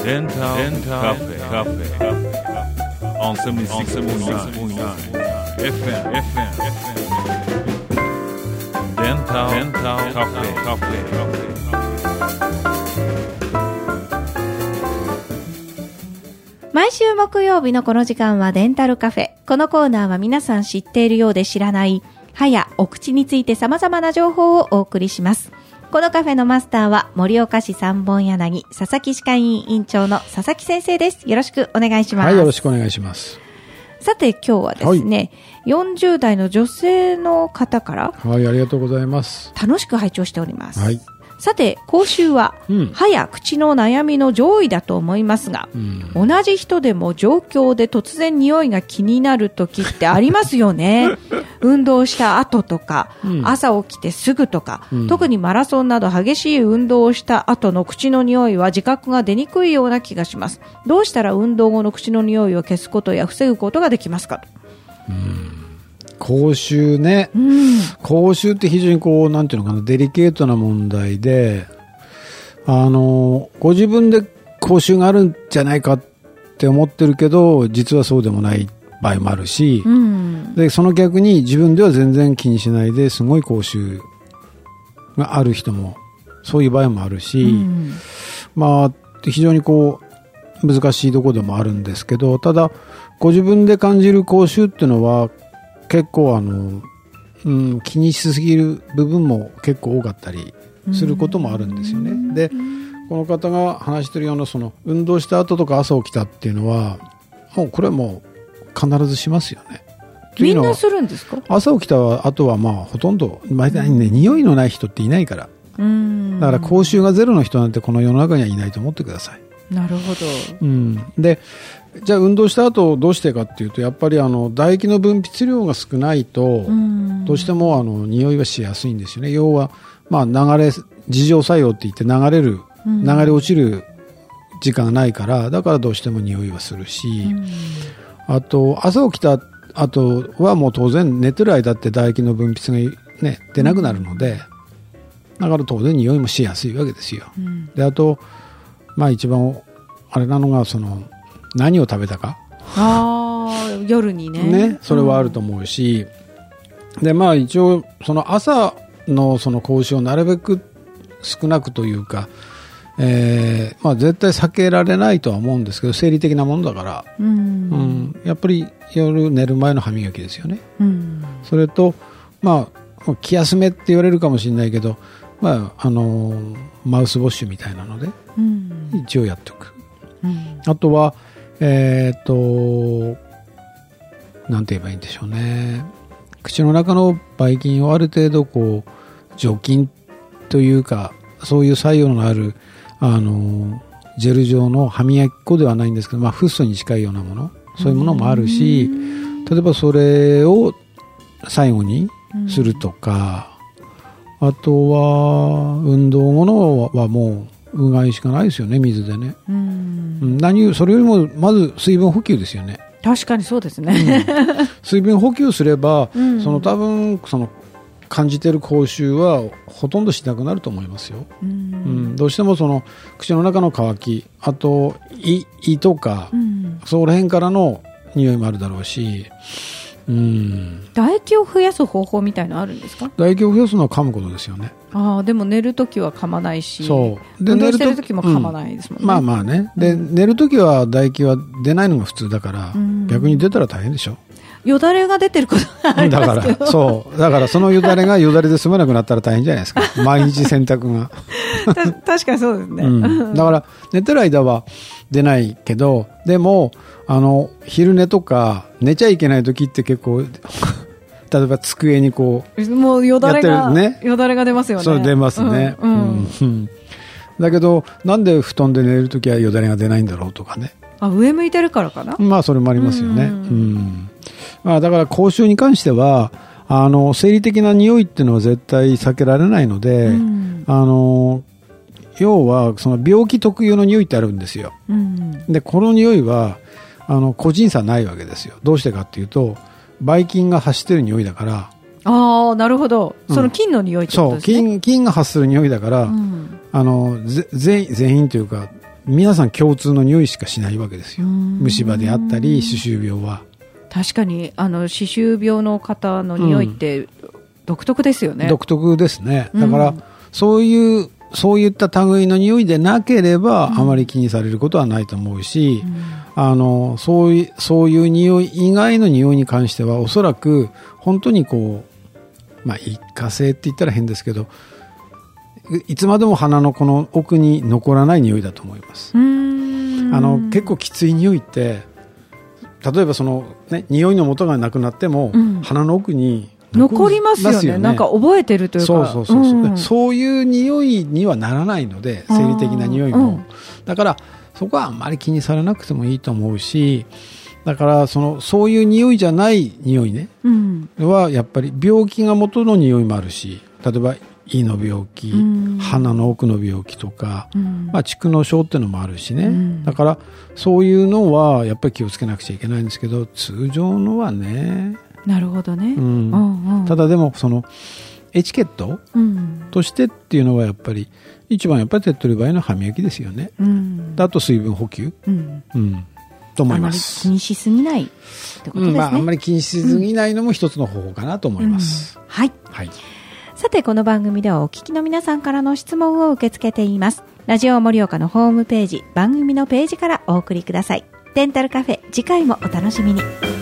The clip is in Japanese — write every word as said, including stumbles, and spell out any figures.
デンタルカフェカフェ on セブンティーシックスポイントナイン エフエム エフエム デンタルカフェカフェ。 毎週木曜日のこの時間はデンタルカフェ。このコーナーは皆さん知っているようで知らない歯やお口について様々な情報をお送りします。このカフェのマスターは盛岡市三本柳佐々木歯科医院院長の佐々木先生です。よろしくお願いします。 はい、よろしくお願いします。 さて今日はですね、はい、よんじゅう代の女性の方から、 はい、ありがとうございます。 楽しく拝聴しております。 はい。 さて口臭は、うん、歯や口の悩みの上位だと思いますが、うん、同じ人でも状況で突然匂いが気になる時ってありますよね。運動した後とか、うん、朝起きてすぐとか、うん、特にマラソンなど激しい運動をした後の口の匂いは自覚が出にくいような気がします。どうしたら運動後の口の匂いを消すことや防ぐことができますかと。 うん口臭ね、 うん、 口臭って非常にこうなんていうのかな、デリケートな問題で、あのご自分で口臭があるんじゃないかって思ってるけど実はそうでもない場合もあるし、 うん、でその逆に自分では全然気にしないですごい口臭がある人もそういう場合もあるし、うん、まあ非常にこう難しいところでもあるんですけど、ただご自分で感じる口臭っていうのは結構あの、うん、気にしすぎる部分も結構多かったりすることもあるんですよね。で、この方が話しているようなその運動した後とか朝起きたっていうのはもうこれはもう必ずしますよね。 みんなするんですか？ 朝起きた後はまあほとんど毎回ね、匂いのない人っていないから、 うん、 だから口臭がゼロの人なんてこの世の中にはいないと思ってください。 なるほど、 うん、でじゃあ運動した後どうしてかっていうとやっぱりあの唾液の分泌量が少ないとどうしてもあの匂いはしやすいんですよね。要はまあ流れ自浄作用って言って流れる流れ落ちる時間がないからだからどうしても匂いはするし、あと朝起きた後はもう当然寝てる間って唾液の分泌が、ね、出なくなるのでだから当然匂いもしやすいわけですよ。であとまあ一番あれなのがその何を食べたか、 あ夜に ね, ねそれはあると思うし、うん、でまあ一応その朝のその口臭をなるべく少なくというか、えーまあ、絶対避けられないとは思うんですけど生理的なものだから、 うんうん、 やっぱり夜寝る前の歯磨きですよね、 うん、 それとまあ気休めって言われるかもしれないけど、まああのー、マウスウォッシュみたいなので、 うん、 一応やっておく、 うん、 あとはえー、っとなんて言えばいいんでしょうね、口の中のばい菌をある程度こう除菌というかそういう作用のあるあのジェル状の歯磨き粉ではないんですけど、まあ、フッ素に近いようなものそういうものもあるし、例えばそれを最後にするとか、あとは運動後のはもううがいしかないですよね、水でね。 うん、 何それよりもまず水分補給ですよね。 確かにそうですね、 うん、水分補給すれば、 うん、 その多分その感じている口臭はほとんどしなくなると思いますよ、 うんうん、 どうしてもその口の中の渇き、あと 胃, 胃とか、 うん、 そこら辺からの匂いもあるだろうし、うん、 唾液を増やす方法みたいなのあるんですか？ 唾液を増やすのは噛むことですよね。 あでも寝るときは噛まないし、 そうで運動してるときも噛まないですもんね、 うん、まあまあねで、うん、寝るときは唾液は出ないのが普通だから、うん、逆に出たら大変でしょ。 よだれが出てることがありますけど、 だからそうだからそのよだれがよだれで済まなくなったら大変じゃないですか毎日洗濯が確かにそうですね、 うん、だから寝てる間は出ないけど、でもあの昼寝とか寝ちゃいけない時って結構例えば机にこうもうよだれが、 やってるね、 よだれが出ますよね。 そう出ますね、 うんうんうん、だけどなんで布団で寝るときはよだれが出ないんだろうとかね。 あ上向いてるからかな。 まあそれもありますよね、 うんうんまあ、だから口臭に関してはあの生理的な匂いっていうのは絶対避けられないので、うん、あの要はその病気特有の匂いってあるんですよ、 うん、 でこの匂いはあの個人差ないわけですよ。どうしてかっていうとばい菌が発してる匂いだから。 ああなるほど、その菌の匂いってことですね、 うん、そう 菌, 菌が発する匂いだから、 うん、 あのぜ全員というか皆さん共通の匂いしかしないわけですよ。虫歯であったり歯周病は。 確かにあの歯周病の方の匂いって独特ですよね。 うん、独特ですね。だから、うん、そういうそういった類の匂いでなければ、うん、あまり気にされることはないと思うし、うん、あのそういうそういう匂い以外の匂いに関してはおそらく本当にこう、まあ、一過性って言ったら変ですけど、いつまでも鼻のこの奥に残らない匂いだと思います。うーん、あの結構きつい匂いって例えばその、ね、匂いの元がなくなっても、うん、鼻の奥に残りますよ ね, よね。なんか覚えてるというか、 そうそうそうそう、うん、そういう匂いにはならないので、生理的な匂いも、うん、だからそこはあんまり気にされなくてもいいと思うし、だからそのそういう匂いじゃない匂いね、うん、はやっぱり病気が元の匂いもあるし、例えば胃の病気、うん、鼻の奥の病気とか、うん、まあ、蓄膿症っていうのもあるしね、うん、だからそういうのはやっぱり気をつけなくちゃいけないんですけど、通常のはね。 なるほどね、うんうんうん、ただでもそのエチケットとしてっていうのはやっぱり一番やっぱり手っ取り早いのは歯磨きですよね、うん、あと水分補給、うんうん、と思います。 あまり気にしすぎないってことですね、うん、まあ、 あんまり気にしすぎないのも一つの方法かなと思います、 うんうん、はい、はい。さてこの番組ではお聞きの皆さんからの質問を受け付けています。ラジオ盛岡のホームページ、番組のページからお送りください。デンタルカフェ、次回もお楽しみに。